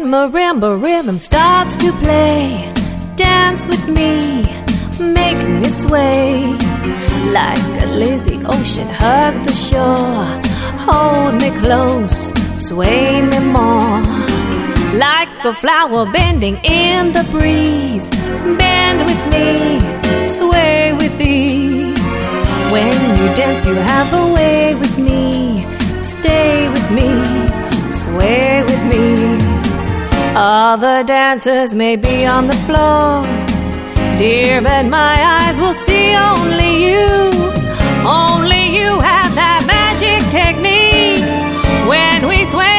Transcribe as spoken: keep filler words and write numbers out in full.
marimba rhythm starts to play, dance with me, make me sway. Like a lazy ocean hugs the shore, hold me close, sway me more. Like a flower bending in the breeze, bend with me, sway with ease. When you dance you have a way with me, stay with me, sway with me. Other dancers may be on the floor, dear, but my eyes will see only you. Only you have that magic technique. When we sway